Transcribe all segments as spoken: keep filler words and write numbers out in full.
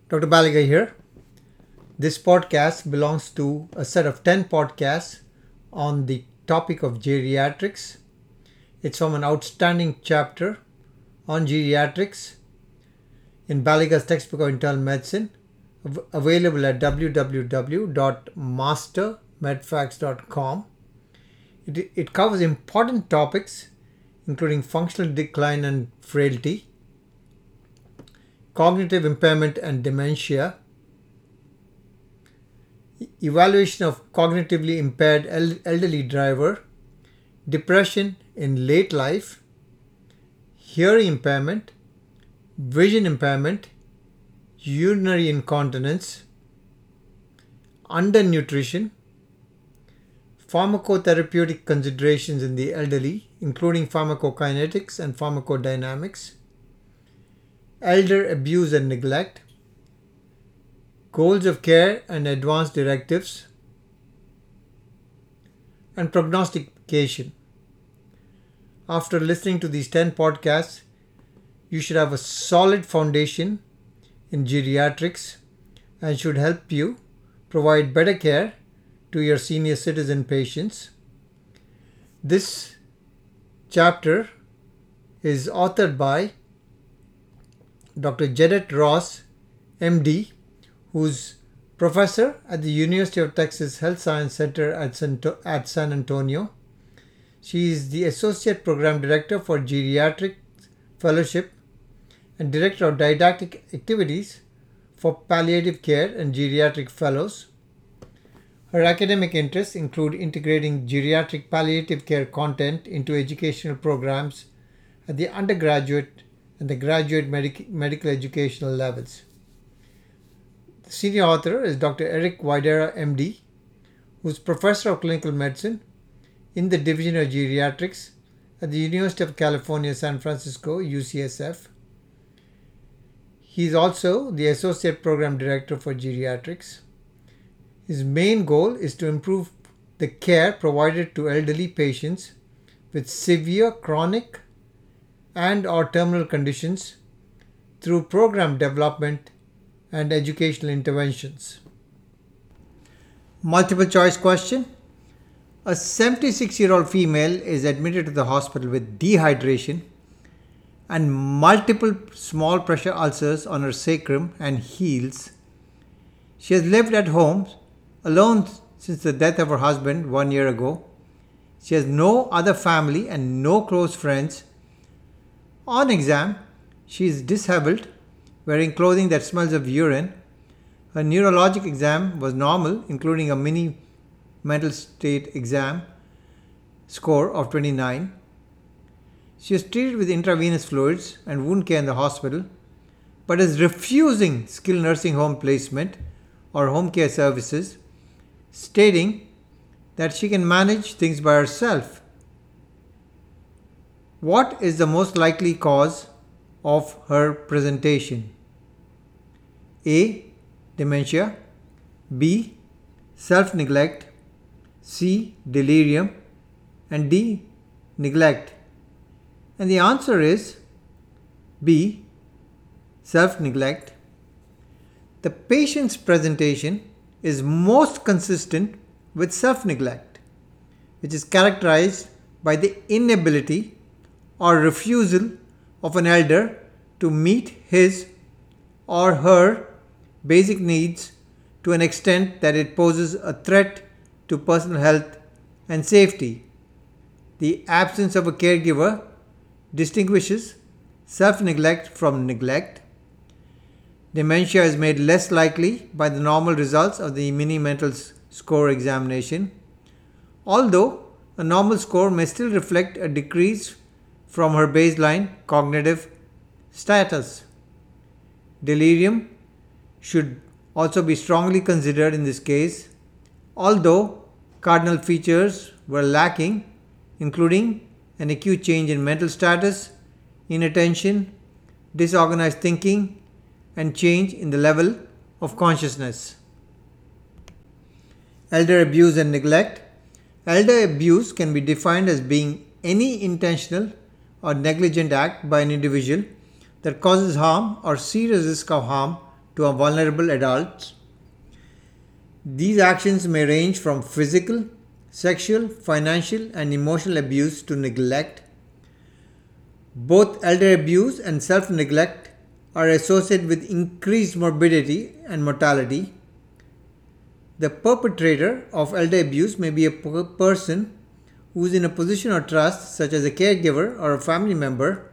Doctor Baliga here. This podcast belongs to a set of ten podcasts on the topic of geriatrics. It's from an outstanding chapter on geriatrics in Baliga's textbook of internal medicine, av- available at w w w dot master medfax dot com. It, it covers important topics including functional decline and frailty, cognitive impairment and dementia, evaluation of cognitively impaired el- elderly driver, depression in late life, hearing impairment, vision impairment, urinary incontinence, undernutrition, pharmacotherapeutic considerations in the elderly, including pharmacokinetics and pharmacodynamics, elder abuse and neglect, goals of care and advanced directives, and prognostication. After listening to these ten podcasts, you should have a solid foundation in geriatrics and should help you provide better care to your senior citizen patients. This chapter is authored by Doctor Jedet Ross, M D, who's professor at the University of Texas Health Science Center at San, at San Antonio. She is the Associate Program Director for Geriatric Fellowship and Director of Didactic Activities for Palliative Care and Geriatric Fellows. Her academic interests include integrating geriatric palliative care content into educational programs at the undergraduate and the graduate medic- medical educational levels. The senior author is Doctor Eric Widera, M D, who is Professor of Clinical Medicine in the Division of Geriatrics at the University of California, San Francisco, U C S F. He is also the Associate Program Director for Geriatrics. His main goal is to improve the care provided to elderly patients with severe chronic and or terminal conditions through program development and educational interventions. Multiple choice question. A seventy-six-year-old female is admitted to the hospital with dehydration and multiple small pressure ulcers on her sacrum and heels. She has lived at home alone since the death of her husband one year ago. She has no other family and no close friends. On exam, she is disheveled, wearing clothing that smells of urine. Her neurologic exam was normal, including a mini mental state exam score of twenty-nine. She is treated with intravenous fluids and wound care in the hospital, but is refusing skilled nursing home placement or home care services, stating that she can manage things by herself. What is the most likely cause of her presentation? A. Dementia. B. Self-neglect. C. Delirium. And D. Neglect. And the answer is B. Self-neglect. The patient's presentation is most consistent with self-neglect, which is characterized by the inability or refusal of an elder to meet his or her basic needs to an extent that it poses a threat to personal health and safety. The absence of a caregiver distinguishes self-neglect from neglect. Dementia is made less likely by the normal results of the mini mental score examination, although a normal score may still reflect a decrease from her baseline cognitive status. Delirium should also be strongly considered in this case, although cardinal features were lacking, including an acute change in mental status, inattention, disorganized thinking, and change in the level of consciousness. Elder abuse and neglect. Elder abuse can be defined as being any intentional or negligent act by an individual that causes harm or serious risk of harm to vulnerable adults. These actions may range from physical, sexual, financial, and emotional abuse to neglect. Both elder abuse and self-neglect are associated with increased morbidity and mortality. The perpetrator of elder abuse may be a per- person who is in a position of trust, such as a caregiver or a family member.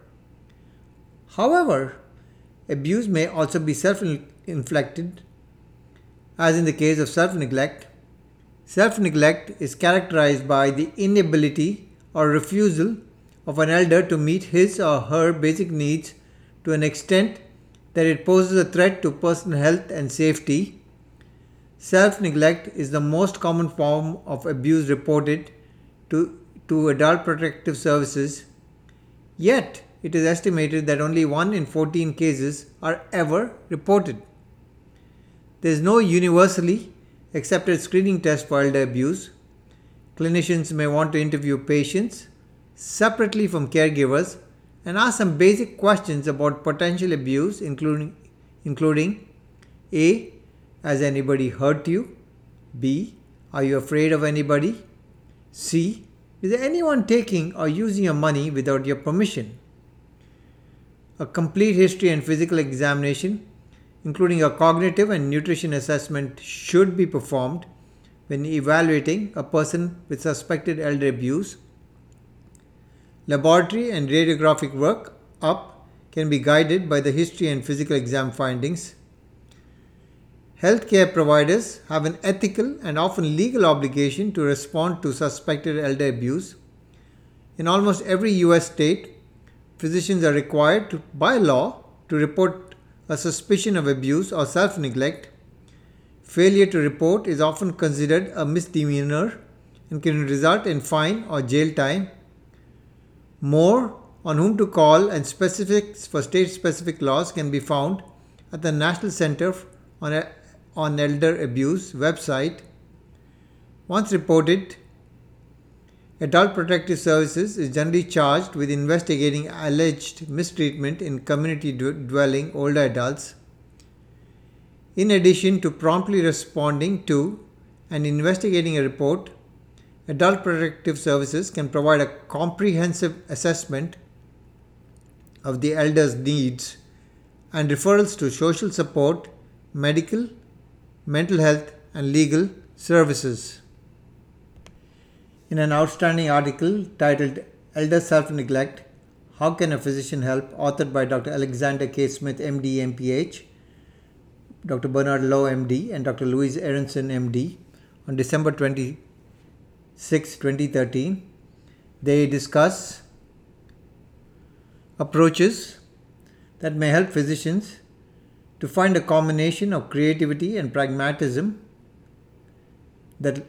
However, abuse may also be self-inflicted, as in the case of self-neglect. Self-neglect is characterized by the inability or refusal of an elder to meet his or her basic needs to an extent that it poses a threat to personal health and safety. Self-neglect is the most common form of abuse reported to, to Adult Protective Services, yet it is estimated that only one in fourteen cases are ever reported. There is no universally accepted screening test for elder abuse. Clinicians may want to interview patients separately from caregivers and ask some basic questions about potential abuse, including, including A. Has anybody hurt you? B. Are you afraid of anybody? C. Is there anyone taking or using your money without your permission? A complete history and physical examination, including a cognitive and nutrition assessment, should be performed when evaluating a person with suspected elder abuse. Laboratory and radiographic work up can be guided by the history and physical exam findings. Healthcare providers have an ethical and often legal obligation to respond to suspected elder abuse. In almost every U S state, physicians are required to, by law to report a suspicion of abuse or self-neglect. Failure to report is often considered a misdemeanor and can result in fine or jail time. More on whom to call and specifics for state-specific laws can be found at the National Center on, on Elder Abuse website. Once reported, Adult Protective Services is generally charged with investigating alleged mistreatment in community-dwelling older adults. In addition to promptly responding to and investigating a report, Adult Protective Services can provide a comprehensive assessment of the elder's needs and referrals to social support, medical, mental health, and legal services. In an outstanding article titled Elder Self-Neglect, How Can a Physician Help?, authored by Doctor Alexander K. Smith, M D, M P H, Doctor Bernard Lowe, M D, and Doctor Louise Aronson, M D, on December twenty-sixth, twenty thirteen, they discuss approaches that may help physicians to find a combination of creativity and pragmatism that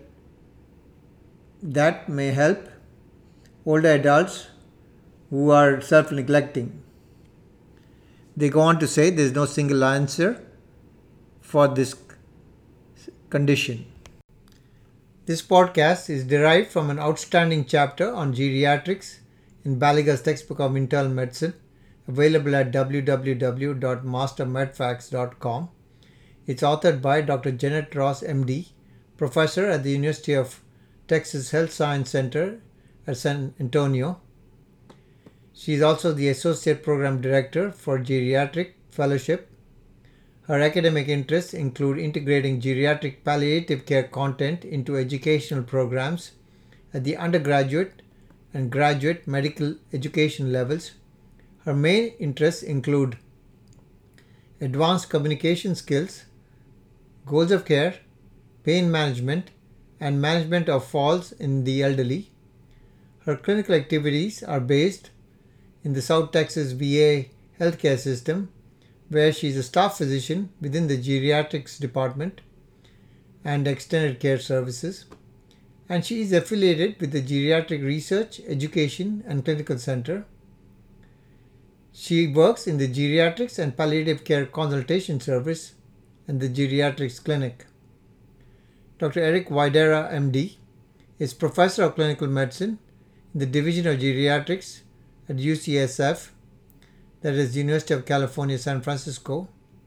that may help older adults who are self-neglecting. They go on to say there is no single answer for this condition. This podcast is derived from an outstanding chapter on geriatrics in Baliga's textbook of internal medicine, available at w w w dot master medfax dot com. It's authored by Doctor Janet Ross, M D, professor at the University of Texas Health Science Center at San Antonio. She is also the Associate Program Director for Geriatric Fellowship. Her academic interests include integrating geriatric palliative care content into educational programs at the undergraduate and graduate medical education levels. Her main interests include advanced communication skills, goals of care, pain management, and management of falls in the elderly. Her clinical activities are based in the South Texas V A healthcare system, where she is a staff physician within the geriatrics department and extended care services, and she is affiliated with the Geriatric Research, Education, and Clinical Center. She works in the Geriatrics and Palliative Care Consultation Service and the Geriatrics Clinic. Doctor Eric Widera, M D, is Professor of Clinical Medicine in the Division of Geriatrics at U C S F, that is University of California, San Francisco.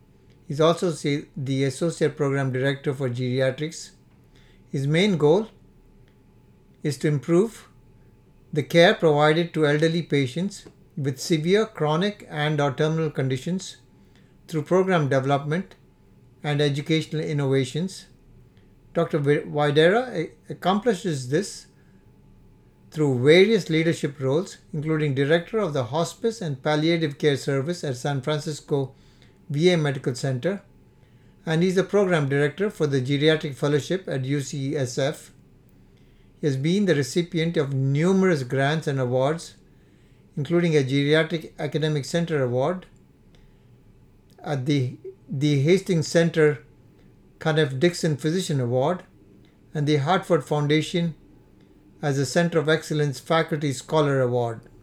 He's also the Associate Program Director for Geriatrics. His main goal is to improve the care provided to elderly patients with severe chronic and or terminal conditions through program development and educational innovations. Doctor Vaidera accomplishes this through various leadership roles, including Director of the Hospice and Palliative Care Service at San Francisco V A Medical Center, and he's the Program Director for the Geriatric Fellowship at U C S F. He has been the recipient of numerous grants and awards, including a Geriatric Academic Center Award at the, the Hastings Center Kenneth Dixon Physician Award and the Hartford Foundation as a Center of Excellence Faculty Scholar Award.